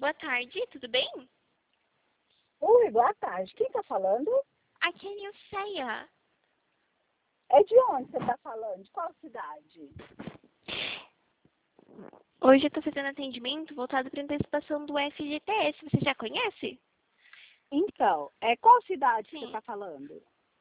boa tarde, tudo bem? Oi, boa tarde. Quem tá falando? Aqui é Nilceia. É de onde você tá falando? De qual cidade? Hoje eu tô fazendo atendimento voltado para antecipação do FGTS. Você já conhece? Então, qual cidade que você Sim. tá falando?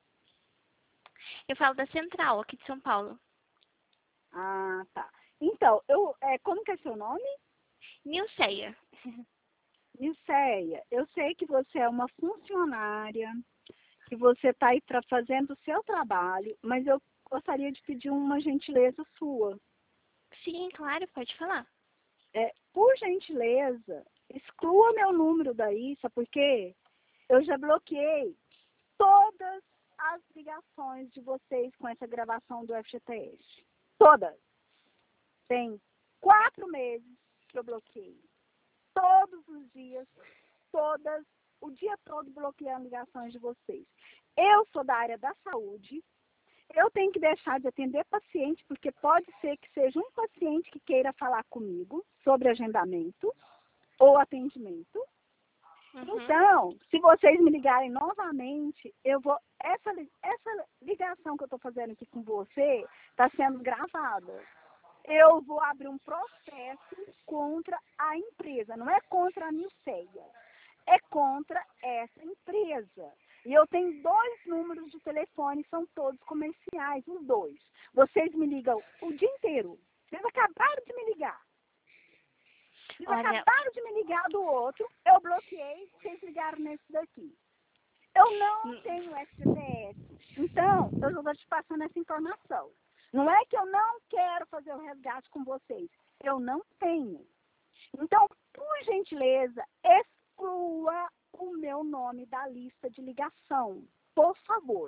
Eu falo da Central, aqui de São Paulo. Ah, tá. Então, como que é seu nome? Nilceia. Niceia, eu sei que você é uma funcionária, que você está aí fazendo o seu trabalho, mas eu gostaria de pedir uma gentileza sua. Sim, claro, pode falar. Por gentileza, exclua meu número daí, sabe por quê? Eu já bloqueei todas as ligações de vocês com essa gravação do FGTS. Todas. Tem 4 meses que eu bloqueei. Todos os dias, o dia todo bloqueando ligações de vocês. Eu sou da área da saúde. Eu tenho que deixar de atender paciente, porque pode ser que seja um paciente que queira falar comigo sobre agendamento ou atendimento. Então, se vocês me ligarem novamente, essa ligação que eu estou fazendo aqui com você está sendo gravada. Eu vou abrir um processo contra a empresa, não é contra a Nilceia, é contra essa empresa. E eu tenho 2 números de telefone, são todos comerciais, os 2. Vocês me ligam o dia inteiro. Vocês acabaram de me ligar. Vocês acabaram de me ligar do outro, eu bloqueei, vocês ligaram nesse daqui. Eu não tenho FGTS. Então, eu já estou te passando essa informação. Não é que eu não quero fazer o resgate com vocês. Eu não tenho. Então, por gentileza, exclua o meu nome da lista de ligação. Por favor.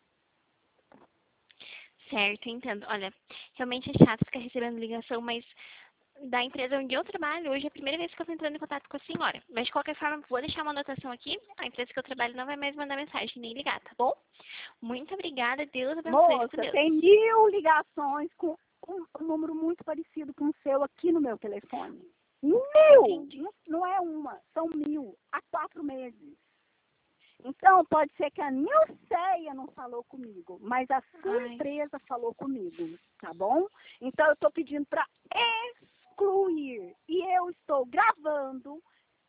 Certo, entendo. Olha, realmente é chato ficar recebendo ligação, mas da empresa onde eu trabalho, hoje é a primeira vez que eu estou entrando em contato com a senhora. Mas, de qualquer forma, vou deixar uma anotação aqui. A empresa que eu trabalho não vai mais mandar mensagem nem ligar, tá bom? Muito obrigada. Deus abençoe. Moça, Com Deus. tem 1000 ligações com um número muito parecido com o seu aqui no meu telefone. 1000! Entendi. Não é uma, são 1000. Há 4 meses. Então, pode ser que a Nilceia não falou comigo, mas a sua empresa falou comigo, tá bom? Então, eu estou pedindo para excluir. E eu estou gravando